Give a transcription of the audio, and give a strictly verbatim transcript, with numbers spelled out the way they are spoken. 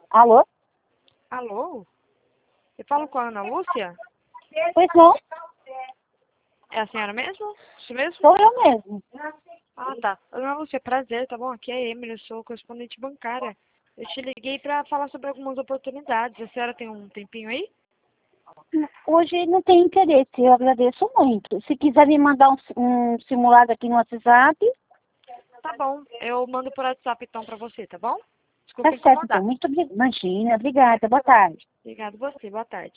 Alô? Alô? Eu falo com a Ana Lúcia? Pois não, É a senhora mesmo? Isso mesmo? sou eu mesmo. Ah, tá. Ana Lúcia, prazer, tá bom? Aqui é a Emily, eu sou correspondente bancária. Eu te liguei pra falar sobre algumas oportunidades. A senhora tem um tempinho aí? Hoje não tem interesse, eu agradeço muito. Se quiser me mandar um, um simulado aqui no WhatsApp, Tá bom. Eu mando por WhatsApp então pra você, tá bom? tá Desculpa certo então. incomodar. Muito obrigada. Imagina, obrigada. Boa tarde. Obrigado você, boa tarde.